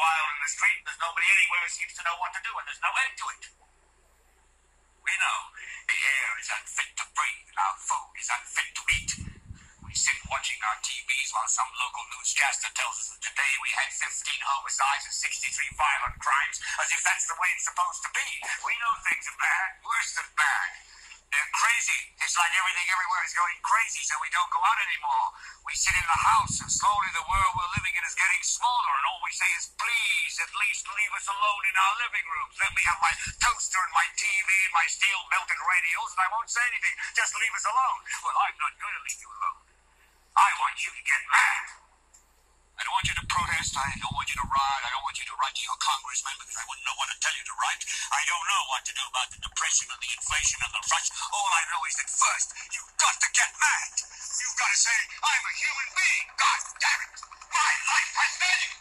wild in the street, and there's nobody anywhere who seems to know what to do, and there's no end to it. We know the air is unfit to breathe, and our food is unfit to eat. We sit watching our TVs while some local newscaster tells us that today we had 15 homicides and 63 violent crimes, as if that's the way it's supposed to be. We know things are bad, worse than bad. They're crazy. It's like everything everywhere is going crazy, so we don't go out anymore. We sit in the house, and slowly the world we're living in is getting smaller, and all we say is, please, at least leave us alone in our living rooms. Let me have my toaster and my TV and my steel-belted radios, and I won't say anything. Just leave us alone. Well, I'm not going to leave you alone. I want you to get mad. I don't want you to protest. I don't want you to riot. I don't want you to write to your congressman because I wouldn't know what to tell you to write. I don't know what to do about the depression and the inflation and the rush. All I know is that first, you've got to get mad. You've got to say, I'm a human being. God damn it. My life has value.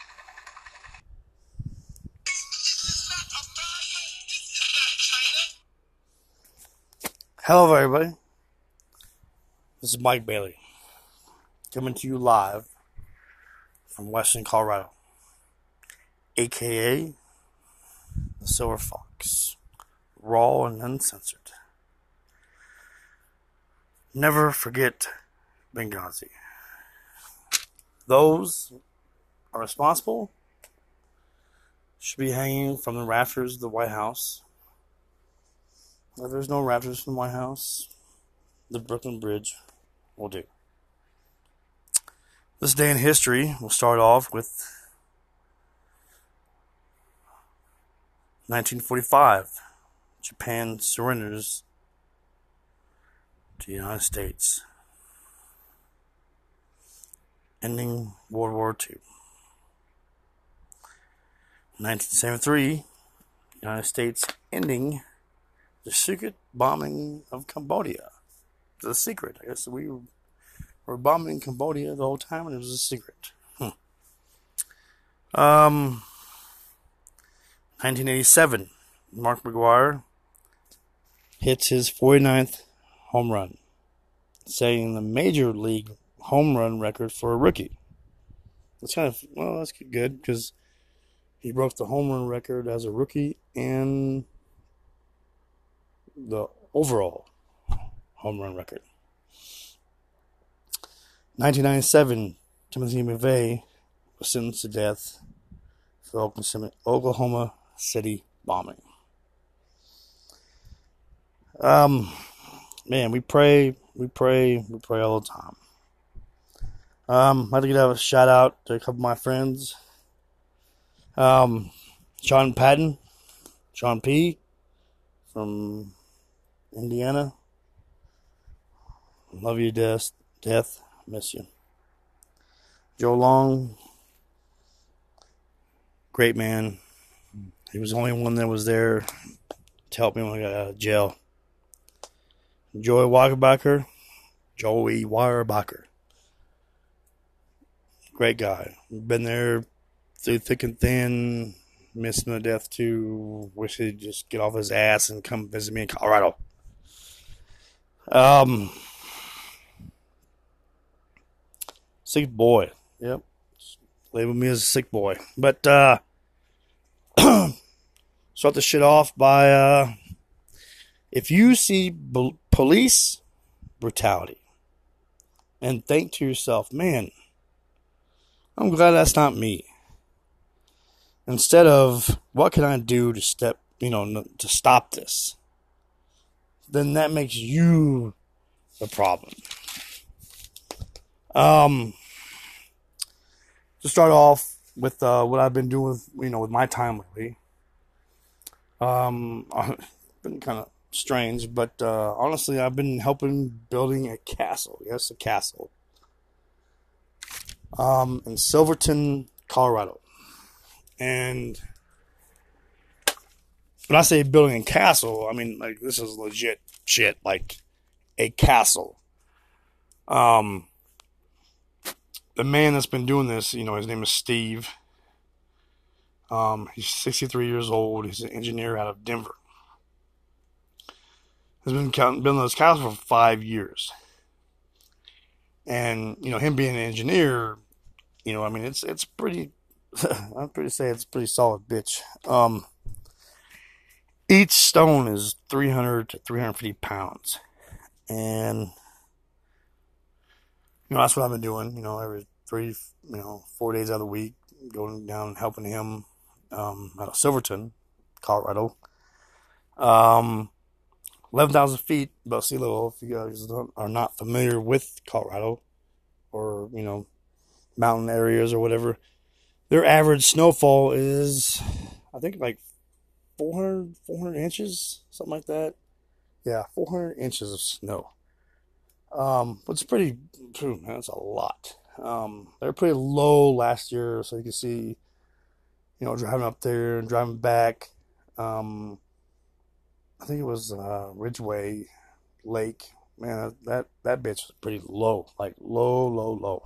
This is not America. This is not China. Hello, everybody. This is Mike Bailey, coming to you live from Western Colorado, aka the Silver Fox, raw and uncensored. Never forget Benghazi. Those are responsible should be hanging from the rafters of the White House. If there's no rafters from the White House, the Brooklyn Bridge will do. This day in history will start off with 1945. Japan surrenders to the United States, ending World War II. 1973, United States ending the secret bombing of Cambodia. It's a secret. I guess we were bombing Cambodia the whole time, and it was a secret. 1987, Mark McGwire hits his 49th home run, setting the major league home run record for a rookie. That's that's good because he broke the home run record as a rookie and the overall home run record. 1997, Timothy McVeigh was sentenced to death for Oklahoma City bombing. Man, we pray all the time. I'd like to give a shout out to a couple of my friends. Sean Patton, Sean P. from Indiana. Love you to death. Miss you. Joe Long, great man. He was the only one that was there to help me when I got out of jail. Joey Weyerbacher, great guy. Been there through thick and thin. Missed him to death too. Wish he'd just get off his ass and come visit me in Colorado. Sick boy. Yep. Label me as a sick boy. But start the shit off by if you see police brutality and think to yourself, man, I'm glad that's not me. Instead of what can I do to to stop this, then that makes you the problem. To start off with what I've been doing with my time lately. Been kind of strange, but honestly, I've been helping building a castle. Yes, a castle. In Silverton, Colorado. And when I say building a castle, I mean like this is legit shit, like a castle. The man that's been doing this, his name is Steve. He's 63 years old. He's an engineer out of Denver. He's been building this castle for 5 years. And, him being an engineer, it's pretty I'm pretty say it's a pretty solid bitch. Each stone is 300 to 350 pounds, and that's what I've been doing. Every 4 days out of the week, going down and helping him out of Silverton, Colorado. 11,000 feet above sea level. If you guys are not familiar with Colorado or mountain areas or whatever, their average snowfall is, I think, like 400 inches, something like that. Yeah, 400 inches of snow. It's pretty, man, that's a lot. They were pretty low last year, so you can see, driving up there and driving back. I think it was Ridgeway Lake. Man, that bitch was pretty low, like low, low, low.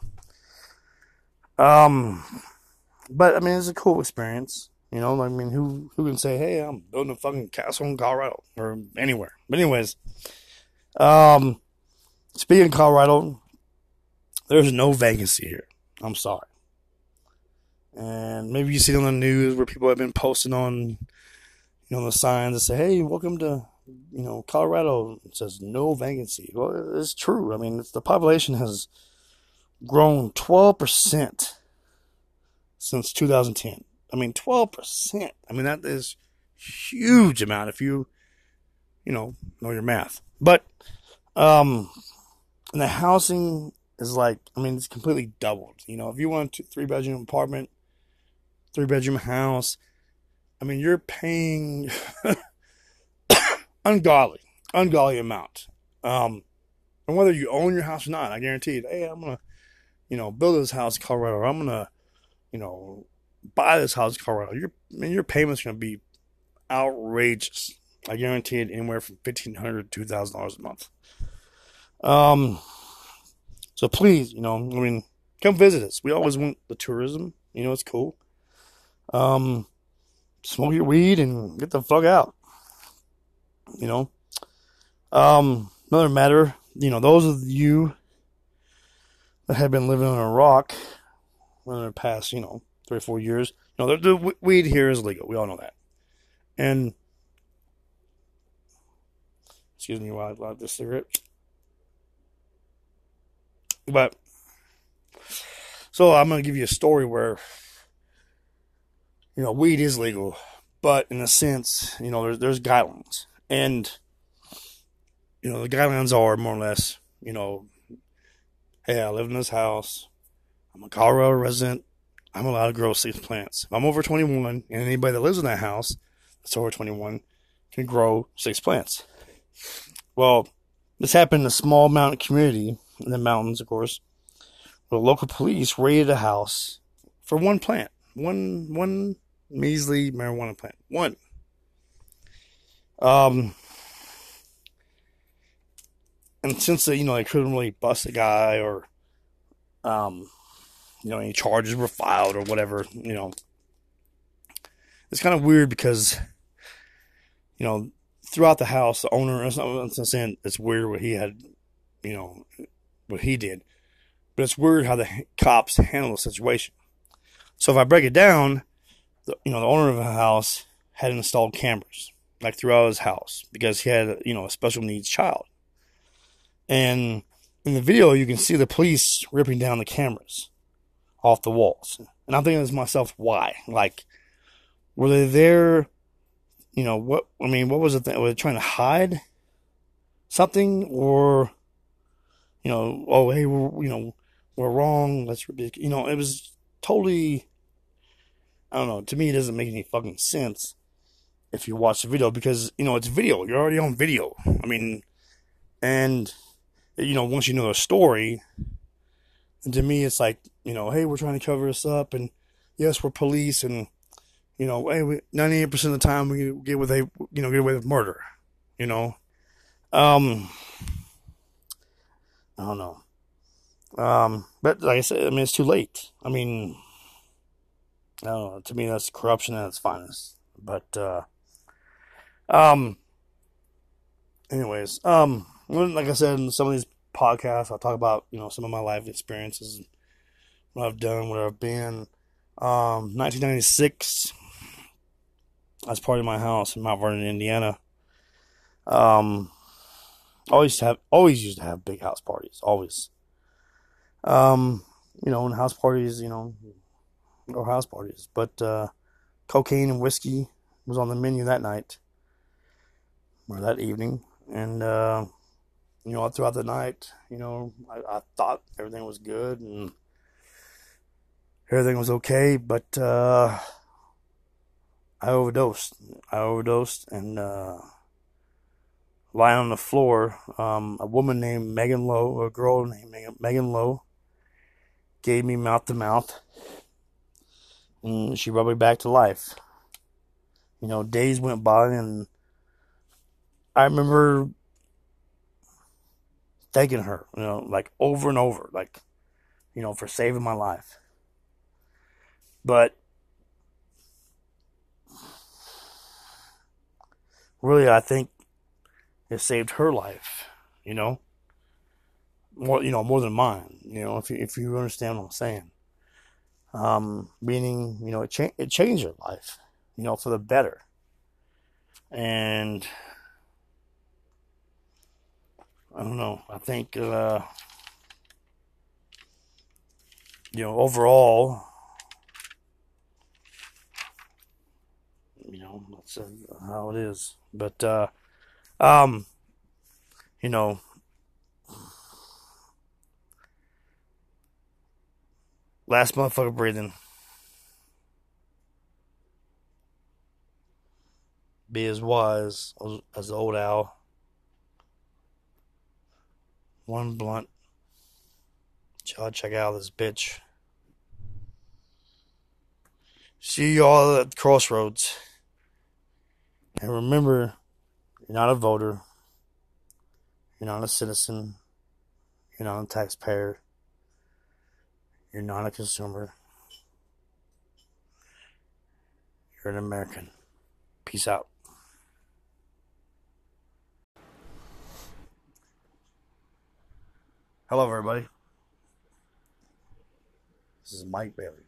Um, but I mean, it's a cool experience. I mean, who can say, hey, I'm building a fucking castle in Colorado or anywhere? But anyways, um, speaking of Colorado, there's no vacancy here. I'm sorry. And maybe you see it on the news where people have been posting on, the signs that say, hey, welcome to, Colorado. It says no vacancy. Well, it's true. I mean, the population has grown 12% since 2010. I mean, 12%. I mean, that is huge amount if you, know your math. But, and the housing is like, I mean, it's completely doubled. If you want a 3-bedroom apartment, 3-bedroom house, I mean, you're paying ungodly amount. And whether you own your house or not, I guarantee you, hey, I'm gonna, build this house in Colorado, or I'm gonna, buy this house in Colorado. Your payment's gonna be outrageous. I guarantee it, anywhere from $1,500 to $2,000 a month. So please, come visit us. We always want the tourism. It's cool. Smoke your weed and get the fuck out. Another matter, those of you that have been living on a rock in the past, 3 or 4 years, the weed here is legal. We all know that. And, excuse me while I light this cigarette. But, so I'm going to give you a story where, weed is legal, but in a sense, there's guidelines. And, the guidelines are more or less, hey, I live in this house. I'm a Colorado resident. I'm allowed to grow 6 plants. If I'm over 21, and anybody that lives in that house that's over 21 can grow 6 plants. Well, this happened in a small mountain community in the mountains, of course. The local police raided a house for 1 plant. One measly marijuana plant. 1. And since they couldn't really bust the guy or, any charges were filed or whatever, it's kind of weird because, throughout the house, the owner, I'm not saying it's weird what he had, what he did, but it's weird how the cops handle the situation. So if I break it down, the owner of the house had installed cameras, like throughout his house, because he had, a special needs child. And in the video, you can see the police ripping down the cameras off the walls. And I'm thinking to myself, why? Like, were they there? What was the thing? Were they trying to hide something? Or, oh, hey, we're wrong. Let's, it was totally, I don't know. To me, it doesn't make any fucking sense if you watch the video because, it's video. You're already on video. I mean, and, once you know the story, and to me, it's like, hey, we're trying to cover this up, and yes, we're police, and, hey, 98% of the time we get away with murder, I don't know. But like I said, I mean, it's too late. I mean, I don't know. To me, that's corruption at its finest. But, anyways, like I said, in some of these podcasts, I'll talk about, some of my life experiences, what I've done, where I've been. 1996, I was partying at my house in Mount Vernon, Indiana. Um, always used to have big house parties. Always. Um, and house parties, or house parties. But cocaine and whiskey was on the menu that night or that evening, and throughout the night, I thought everything was good and everything was okay, but I overdosed. And lying on the floor, a woman named Megan Lowe, or a girl named Megan Lowe, gave me mouth to mouth, and she brought me back to life. Days went by, and I remember thanking her, like over and over, like, for saving my life. But really, I think it saved her life, more than mine, if you understand what I'm saying. Meaning, it changed her life, for the better. And I don't know, I think, overall, that's how it is. But, you know, last motherfucker breathing. Be as wise as the old owl. One blunt. Y'all check out this bitch. See y'all at the crossroads. And remember, you're not a voter. You're not a citizen. You're not a taxpayer. You're not a consumer. You're an American. Peace out. Hello, everybody. This is Mike Bailey,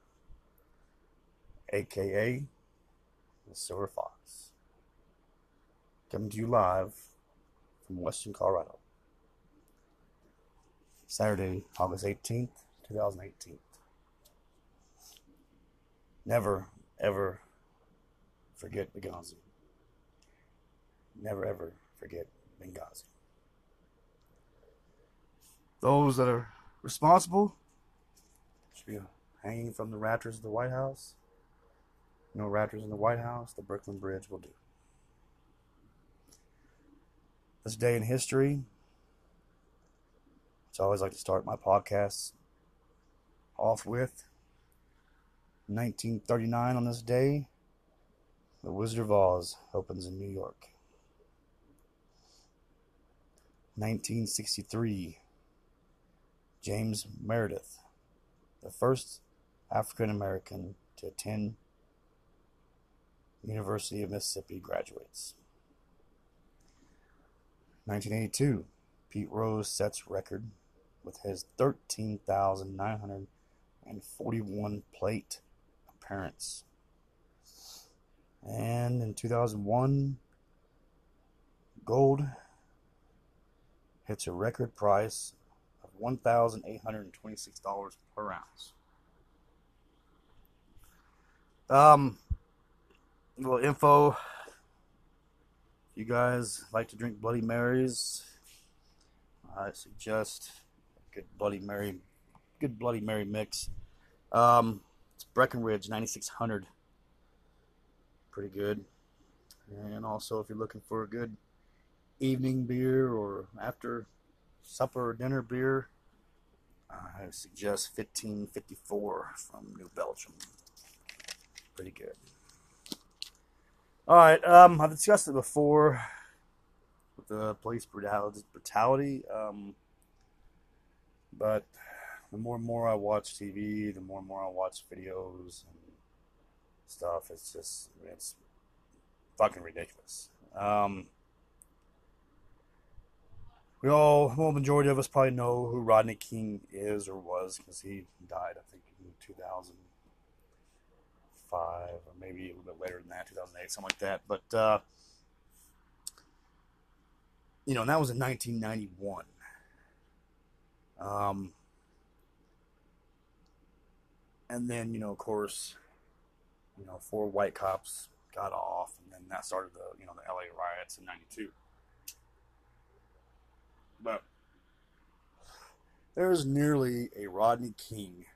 aka the Silver Fox, coming to you live from Western Colorado. Saturday, August 18th, 2018. Never, ever forget Benghazi. Never, ever forget Benghazi. Those that are responsible should be hanging from the rafters of the White House. No rafters in the White House, the Brooklyn Bridge will do. This day in history, it's always like to start my podcasts off with 1939 on this day, The Wizard of Oz opens in New York. 1963, James Meredith, the first African American to attend University of Mississippi, graduates. 1982, Pete Rose sets record with his 13,941 plate appearance. And in 2001, gold hits a record price of $1,826 per ounce. Little info. If you guys like to drink Bloody Marys, I suggest a good Bloody Mary mix. It's Breckenridge 9600. Pretty good. And also, if you're looking for a good evening beer or after supper or dinner beer, I suggest 1554 from New Belgium. Pretty good. Alright, I've discussed it before with the police brutality, but the more and more I watch TV, the more and more I watch videos and stuff, it's fucking ridiculous. Majority of us probably know who Rodney King is or was, because he died, I think, in 2000. maybe a little bit later than that, 2008, something like that. But and that was in 1991. And then, of course, 4 white cops got off, and then that started the LA riots in '92. But there's nearly a Rodney King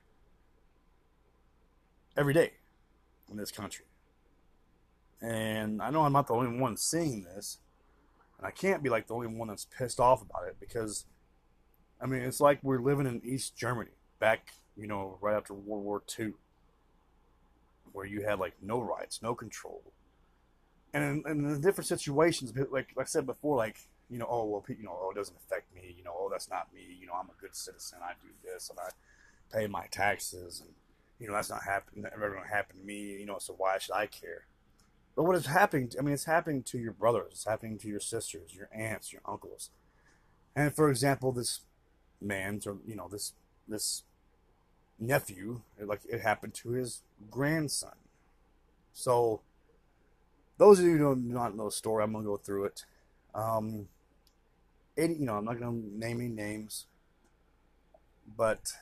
every day in this country. And I know I'm not the only one seeing this, and I can't be like the only one that's pissed off about it, because it's like we're living in East Germany back, right after World War II, where you had like no rights, no control, and in the different situations, like I said before, like oh well, it doesn't affect me, oh that's not me, I'm a good citizen, I do this and I pay my taxes, and that's not happening, never going to happen to me, so why should I care? But what is happening? It's happening to your brothers, it's happening to your sisters, your aunts, your uncles, and for example, this man's, or this nephew, like it happened to his grandson. So those of you who do not know the story, I'm gonna go through it. I'm not gonna name any names, but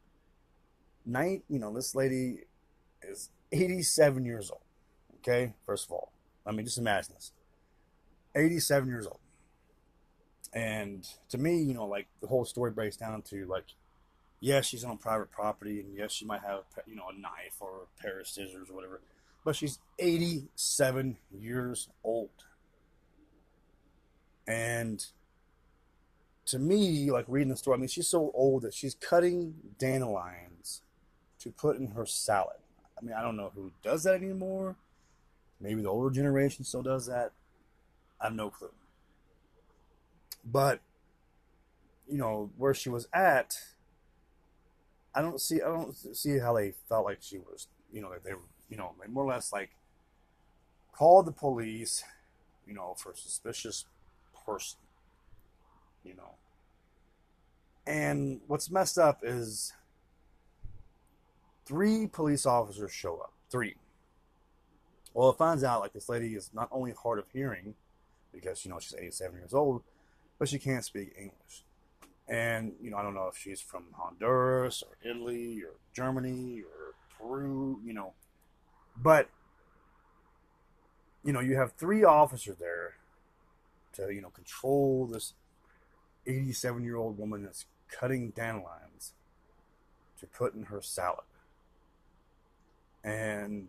this lady is 87 years old. Okay, first of all, just imagine this: 87 years old. And to me, like the whole story breaks down to like, yes, she's on private property, and yes, she might have, a knife or a pair of scissors or whatever, but she's 87 years old. And to me, like reading the story, she's so old that she's cutting dandelions to put in her salad. I don't know who does that anymore. Maybe the older generation still does that. I have no clue. But, where she was at, I don't see how they felt like she was, that they were, they more or less like called the police, for a suspicious person, And what's messed up is 3 police officers show up. 3. Well, it finds out like this lady is not only hard of hearing, because, she's 87 years old, but she can't speak English. And, I don't know if she's from Honduras or Italy or Germany or Peru, But, you have 3 officers there to, control this 87-year-old woman that's cutting dandelions to put in her salad. And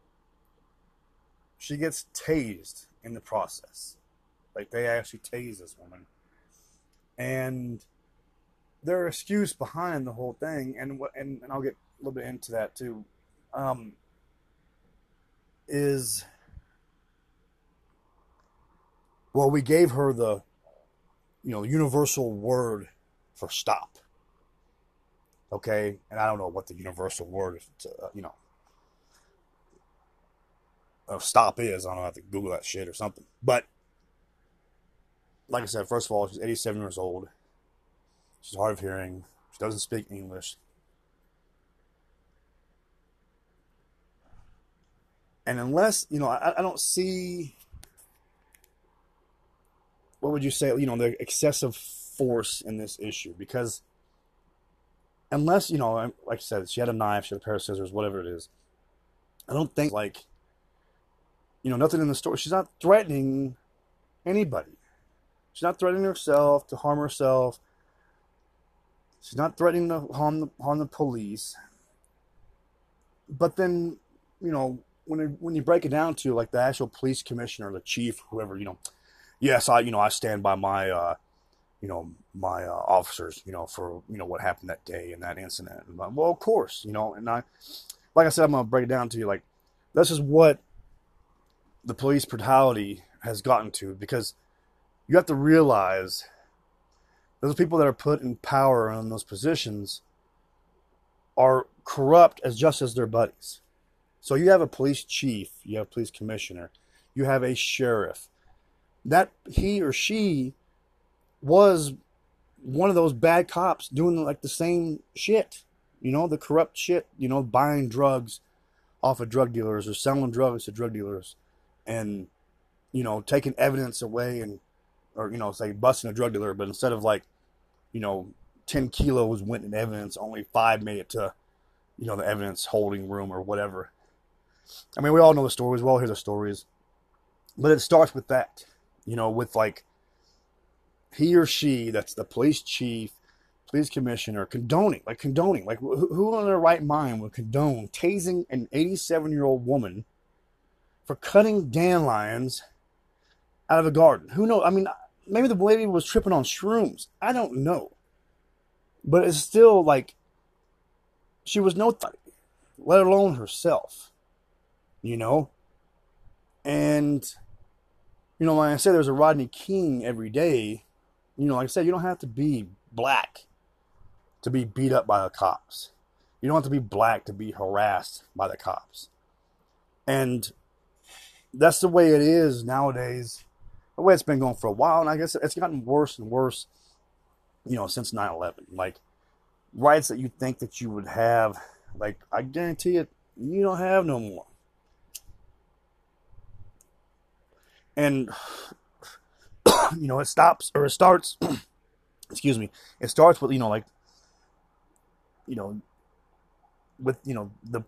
she gets tased in the process. Like, they actually tase this woman. And their excuse behind the whole thing, and I'll get a little bit into that too, is, well, we gave her the, universal word for stop. Okay? And I don't know what the universal word, of stop is. I don't know, I have to Google that shit or something. But, like I said, first of all, she's 87 years old. She's hard of hearing. She doesn't speak English. And unless, I don't see, what would you say, the excessive force in this issue. Because unless, like I said, she had a knife, she had a pair of scissors, whatever it is, I don't think, like, nothing in the story. She's not threatening anybody. She's not threatening herself to harm herself. She's not threatening to harm the police. But then, when you break it down to like the actual police commissioner, the chief, whoever, yes, I stand by my, my officers, for what happened that day and that incident. And, well, of course, and like I said, I'm gonna break it down to you. Like, this is what the police brutality has gotten to, because you have to realize those people that are put in power in those positions are corrupt just as their buddies. So you have a police chief, you have a police commissioner, you have a sheriff. That he or she was one of those bad cops doing like the same shit, the corrupt shit, buying drugs off of drug dealers or selling drugs to drug dealers and, you know, taking evidence away and, or, you know, say busting a drug dealer, but instead of like, you know, 10 kilos went in evidence, only 5 made it to, you know, the evidence holding room or whatever. I mean, we all know the stories. We all hear the stories. But it starts with that, you know, with like he or she, that's the police chief, police commissioner, condoning. Like, who in their right mind would condone tasing an 87-year-old woman for cutting dandelions out of a garden? Who knows? I mean, maybe the lady was tripping on shrooms. I don't know. But it's still like, she was no thug, let alone herself, you know? And, you know, like I said, there's a Rodney King every day. You know, like I said, you don't have to be black to be beat up by the cops. You don't have to be black to be harassed by the cops. And that's the way it is nowadays. The way it's been going for a while. And I guess it's gotten worse and worse, you know, since 9/11. Like, rights that you think that you would have, like, I guarantee it, you don't have no more. And, you know, it starts, excuse me, it starts with, you know, like, you know, with, you know, the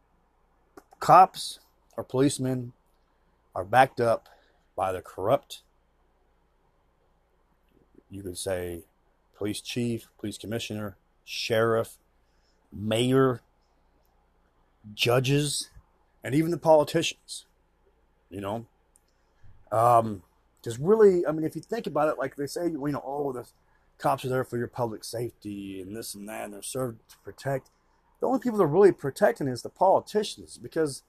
cops or policemen are backed up by the corrupt, you could say, police chief, police commissioner, sheriff, mayor, judges, and even the politicians, you know. Because really, I mean, if you think about it, like they say, you know, oh, the cops are there for your public safety and this and that, and they're served to protect. The only people that are really protecting is the politicians, because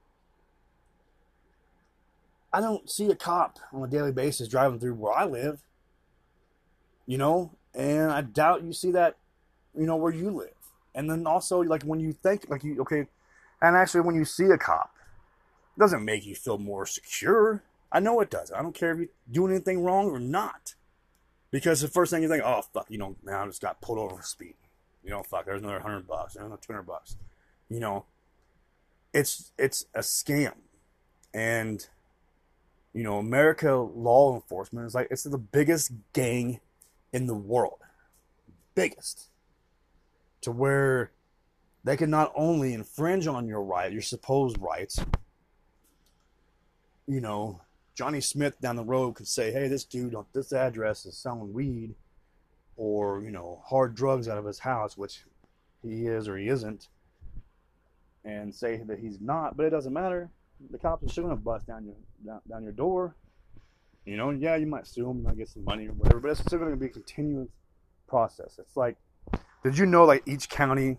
I don't see a cop on a daily basis driving through where I live, you know, and I doubt you see that, you know, where you live. And then also, like, when you think, like, you, okay, and actually when you see a cop, it doesn't make you feel more secure. I know it doesn't. I don't care if you're doing anything wrong or not. Because the first thing you think, oh, fuck, you know, man, I just got pulled over for speed. You know, fuck, there's another $100, there's another $200. You know, it's a scam. And, you know, America law enforcement is like, it's the biggest gang in the world. Biggest. To where they can not only infringe on your right, your supposed rights, you know, Johnny Smith down the road could say, hey, this dude on this address is selling weed or, you know, hard drugs out of his house, which he is or he isn't, and say that he's not, but it doesn't matter. The cops are still going to bust down your door. You know, yeah, you might sue them, you might get some money or whatever, but it's still going to be a continuous process. It's like, did you know, like, each county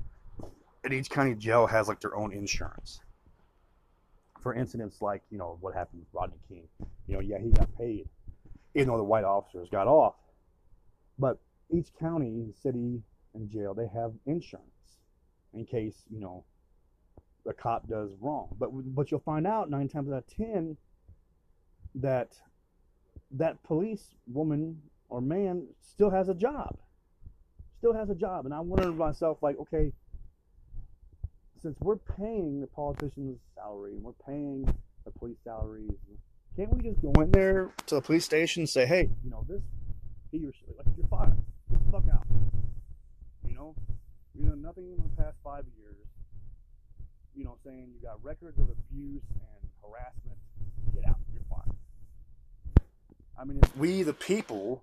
jail has, like, their own insurance for incidents like, you know, what happened with Rodney King. You know, yeah, he got paid, even though the white officers got off. But each county, city, and jail, they have insurance in case, you know, the cop does wrong. But you'll find out 9 times out of 10 that police woman or man still has a job. And I wonder to myself, like, okay, since we're paying the politicians' salary, and we're paying the police salaries, can't we just go in there to the police station and say, hey, you know, this, he or she, like, you're fired. Get the fuck out. You know? You know, nothing in the past 5 years, you know, saying you got records of abuse and harassment, get out. You're fired. I mean, if we, the people,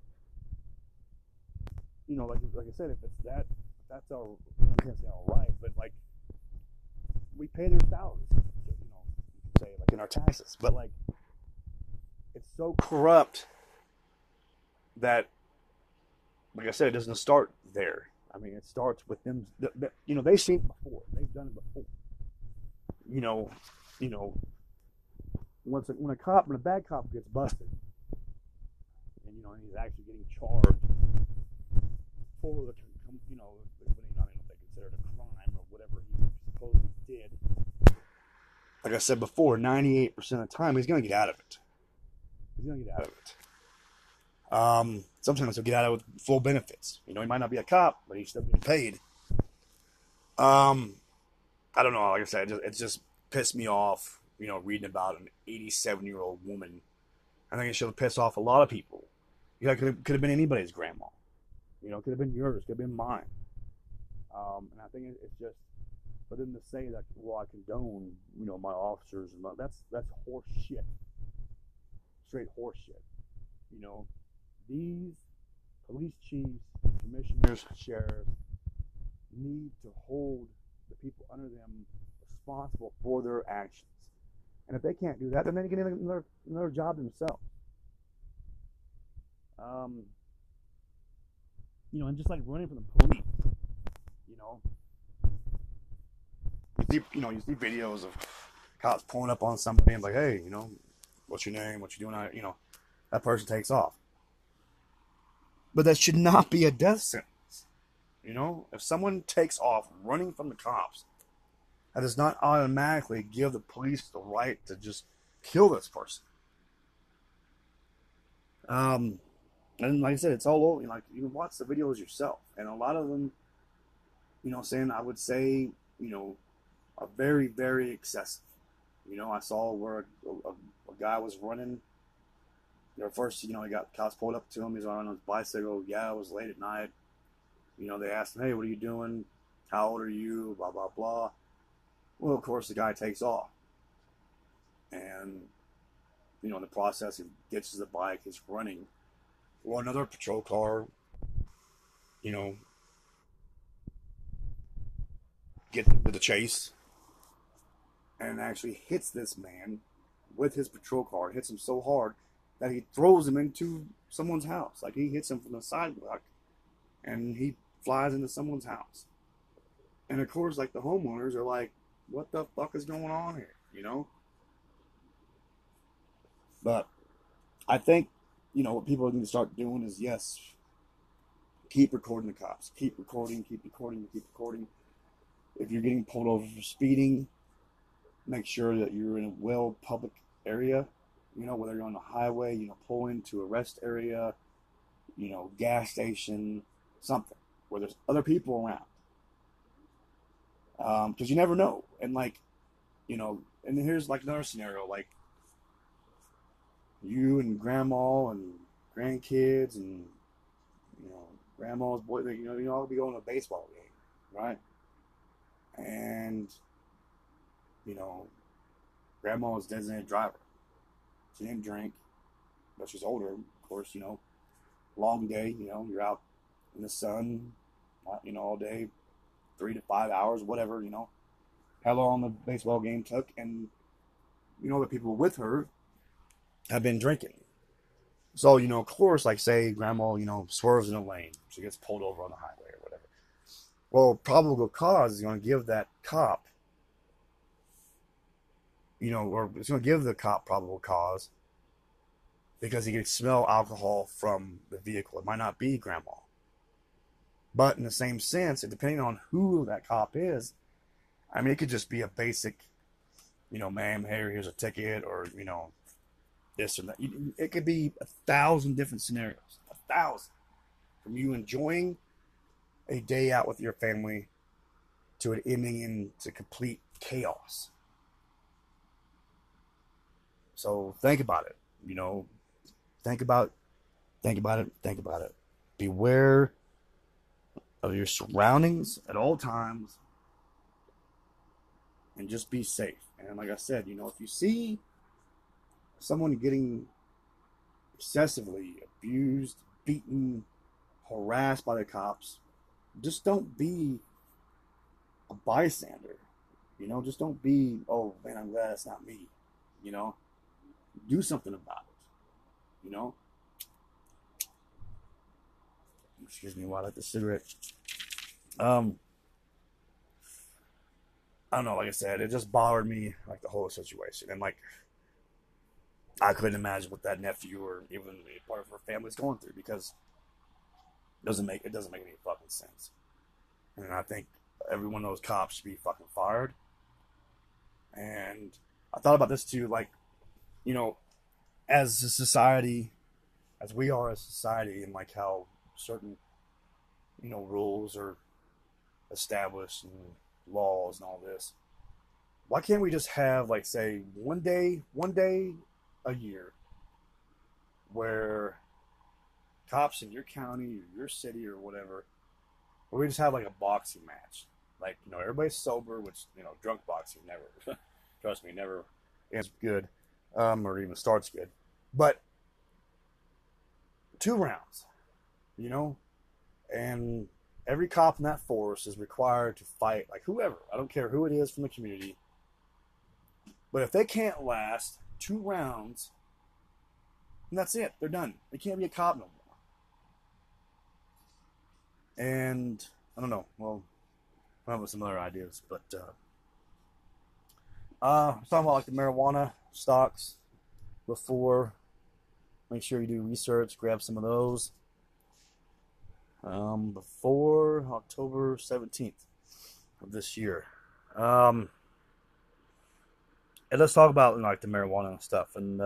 you know, like I said, if it's that's our, I can't say all right, but, like, we pay their salaries, you know, say, like, in our taxes, but, like, it's so corrupt that, like I said, it doesn't start there. I mean, it starts with them. You know, they've seen it before. They've done it before. You know, when a bad cop gets busted, and, you know, and he's actually getting charged for the, you know, I don't know if they consider it a crime or whatever he supposedly did. Like I said before, 98% of the time, he's going to get out of it. Sometimes he'll get out of it with full benefits. You know, he might not be a cop, but he's still getting paid. I don't know. Like I said, it just pissed me off. Reading about an 87-year-old woman. I think it should have pissed off a lot of people. Could have been anybody's grandma. Could have been yours. Could have been mine. And I think it's just for them to say that, well, I condone, my officers and that's horse shit. Straight horse shit. These police chiefs, commissioners, sheriffs need to hold the people under them responsible for their actions. And if they can't do that, then they get another job themselves. And just like running from the police, you see videos of cops pulling up on somebody and like, hey, what's your name? What you doing? That person takes off. But that should not be a death sentence. If someone takes off running from the cops, that does not automatically give the police the right to just kill this person. And like I said, it's all over. You can watch the videos yourself, and a lot of them, I would say, are very, very excessive. I saw where a guy was running. First, he got cops pulled up to him. He's on his bicycle. Yeah, it was late at night. They asked him, hey, what are you doing? How old are you? Blah, blah, blah. Well, of course, the guy takes off. And, in the process, he ditches the bike. He's running. Well, another patrol car, gets into the chase and actually hits this man with his patrol car. Hits him so hard that he throws him into someone's house. Like, he hits him from the sidewalk and he flies into someone's house. And of course, like, the homeowners are like, what the fuck is going on here? But I think, what people need to start doing is, yes, keep recording the cops. Keep recording. If you're getting pulled over for speeding, make sure that you're in a well public area. Whether you're on the highway, pull into a rest area, gas station, something where there's other people around. Because you never know. And and here's like another scenario, like you and grandma and grandkids and, grandma's boy, you all be going to a baseball game, right? And, grandma was designated driver. She didn't drink, but she's older, of course, long day, you're out in the sun, all day, 3 to 5 hours, whatever, how long the baseball game took, and, the people with her have been drinking. So, of course, like, say, grandma, swerves in a lane, she gets pulled over on the highway or whatever. Well, probable cause is going to give that cop, or it's going to give the cop probable cause because he can smell alcohol from the vehicle. It might not be grandma. But in the same sense, and depending on who that cop is, I mean, it could just be a basic, ma'am, here's a ticket, or, this or that. It could be 1,000 different scenarios. 1,000. From you enjoying a day out with your family to it ending into complete chaos. So think about it. Think about it. Beware of your surroundings at all times and just be safe. And like I said, if you see someone getting excessively abused, beaten, harassed by the cops, just don't be a bystander. Just don't be, oh man, I'm glad it's not me. Do something about it. Excuse me while I light the cigarette. I don't know, like I said, it just bothered me, like, the whole situation. And, like, I couldn't imagine what that nephew or even part of her family's going through, because it doesn't make any fucking sense. And I think every one of those cops should be fucking fired. And I thought about this too, like, as a society, as we are as a society, and like how certain, rules are established and laws and all this. Why can't we just have, like, say, one day a year where cops in your county or your city or whatever, where we just have like a boxing match? Like, everybody's sober, which, drunk boxing never, trust me, never ends good, or even starts good. But 2 rounds, you know, and every cop in that force is required to fight, like, whoever. I don't care who it is from the community. But if they can't last 2 rounds, then that's it. They're done. They can't be a cop no more. And I don't know. Well, I have some other ideas, but I was talking about like the marijuana stocks before. Make sure you do research. Grab some of those before October 17th of this year. And let's talk about like the marijuana stuff. And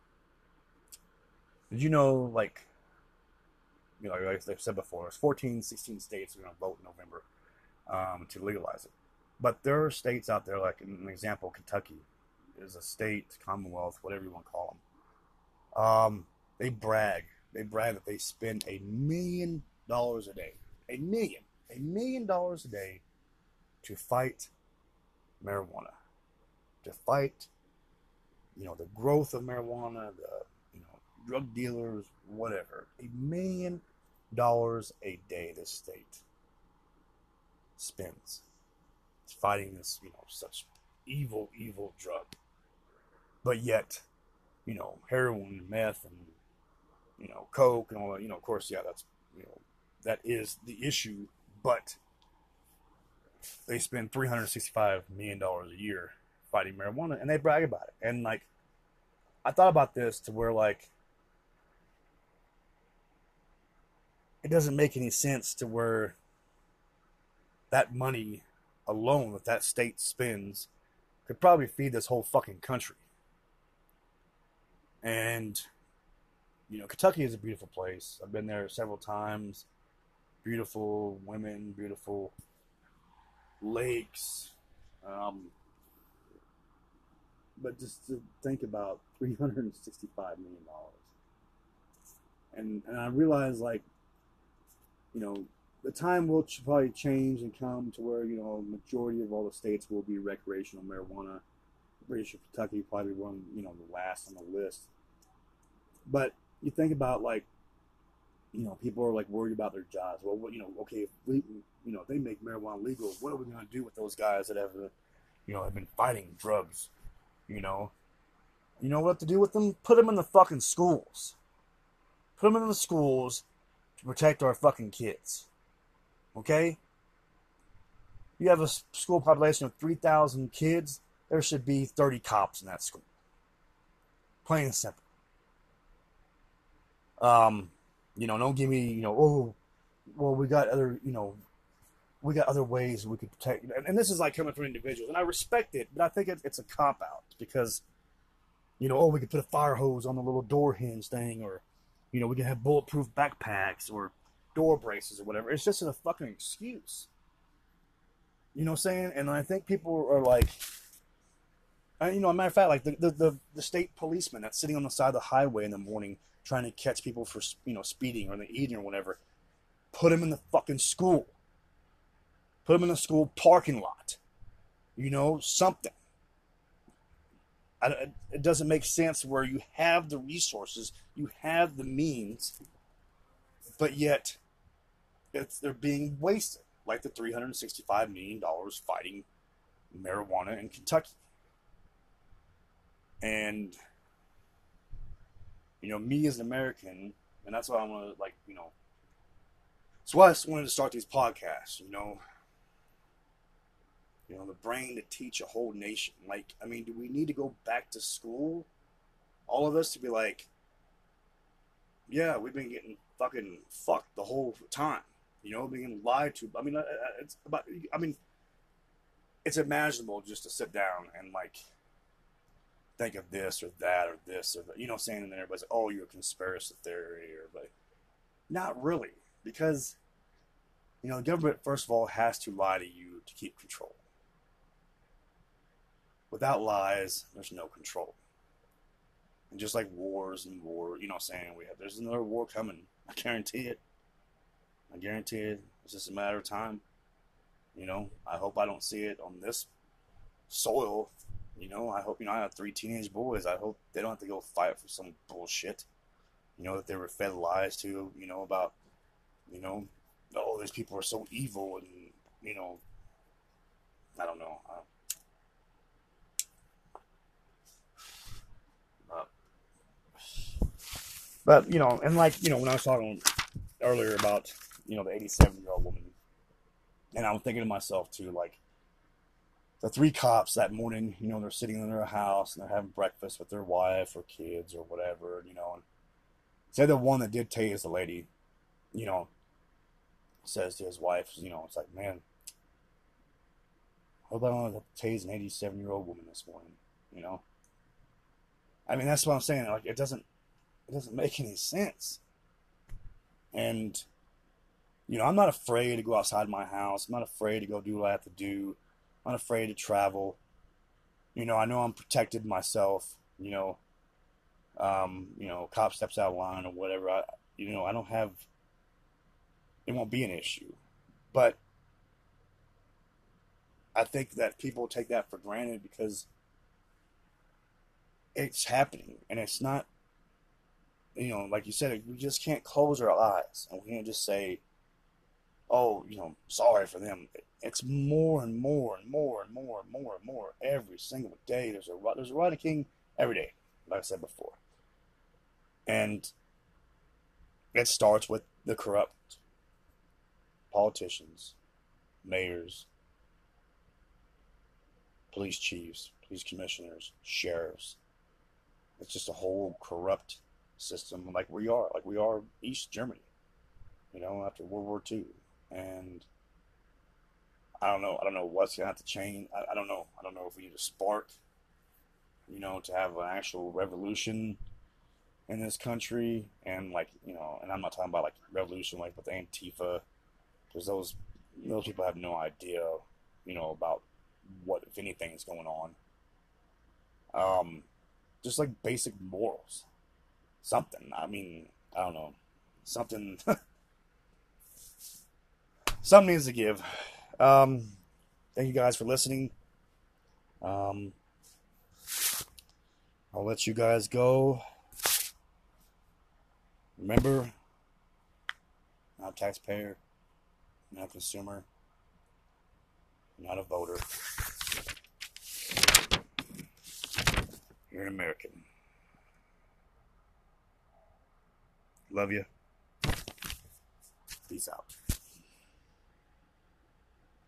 did you know, like I said before, it's 14, 16 states are going to vote in November to legalize it. But there are states out there, like an example, Kentucky is a state, commonwealth, whatever you want to call them. They brag that they spend $1 million a day, $1 million a day to fight marijuana, to fight, the growth of marijuana, the, drug dealers, whatever. $1 million a day this state spends fighting this, such evil drug. But yet, heroin, meth, and, coke and all that, of course, yeah, that's, that is the issue, but they spend $365 million a year fighting marijuana, and they brag about it. And, like, I thought about this to where, like, it doesn't make any sense to where that money alone that state spends could probably feed this whole fucking country. And, Kentucky is a beautiful place. I've been there several times. Beautiful women, beautiful lakes. But just to think about $365 million. And I realize, like, the time will probably change and come to where, majority of all the states will be recreational marijuana. I'm pretty sure Kentucky will probably one, the last on the list. But you think about, like, people are, like, worried about their jobs. Well, okay, if we, if they make marijuana legal, what are we going to do with those guys that have, have been fighting drugs? You know what to do with them? Put them in the fucking schools. Put them in the schools to protect our fucking kids. Okay? You have a school population of 3,000 kids, there should be 30 cops in that school. Plain and simple. Don't give me, oh, well, we got other, we got other ways we could protect. And this is like coming from individuals, and I respect it, but I think it's a cop out because, oh, we could put a fire hose on the little door hinge thing, or, we can have bulletproof backpacks or door braces or whatever. It's just a fucking excuse. You know what I'm saying? And I think people are like, a matter of fact, like the state policeman that's sitting on the side of the highway in the morning trying to catch people for, speeding or eating or whatever, put him in the fucking school. Put him in a school parking lot. Something. It doesn't make sense where you have the resources, you have the means, but yet they're being wasted. Like the $365 million fighting marijuana in Kentucky. And, me as an American, and that's why I want to, like, so I just wanted to start these podcasts, the brain to teach a whole nation. Like, I mean, do we need to go back to school? All of us to be like, yeah, we've been getting fucking fucked the whole time. Being lied to. It's imaginable just to sit down and, like, think of this or that or this or that. You know what I'm saying? And then everybody's like, oh, you're a conspiracy theory. But not really. Because, the government, first of all, has to lie to you to keep control. without lies, there's no control. And just like wars and war, you know what I'm saying, there's another war coming. I guarantee it. I guarantee it. It's just a matter of time. You know, I hope I don't see it on this soil. You know, I hope, I have 3 teenage boys. I hope they don't have to go fight for some bullshit. You know, that they were fed lies to, about, oh, these people are so evil and, I don't know. But, and like, when I was talking earlier about, the 87-year-old woman, and I'm thinking to myself too, like, the 3 cops that morning, they're sitting in their house and they're having breakfast with their wife or kids or whatever, and say the one that did tase the lady, says to his wife, it's like, man, I hope I don't have to tase an 87-year-old woman this morning, I mean, that's what I'm saying. Like, it doesn't make any sense. And, I'm not afraid to go outside my house. I'm not afraid to go do what I have to do. I'm not afraid to travel. I know I'm protected myself. Cop steps out of line or whatever. I don't have. It won't be an issue, but I think that people take that for granted because it's happening, and it's not. Like you said, we just can't close our eyes, and we can't just say, "Oh, sorry for them." It's more and more and more and more and more and more every single day. There's a Rodney King every day, like I said before, and it starts with the corrupt politicians, mayors, police chiefs, police commissioners, sheriffs. It's just a whole corrupt system, like we are East Germany, after World War II, and I don't know what's gonna have to change. I don't know if we need a spark, to have an actual revolution in this country, and and I'm not talking about like revolution like with Antifa, because those people have no idea, about what, if anything, is going on. Just like basic morals. Something. I mean, I don't know. Something. Something needs to give. Thank you guys for listening. I'll let you guys go. Remember, I'm not a taxpayer, I'm not a consumer, I'm not a voter. You're an American. Love you. Peace out.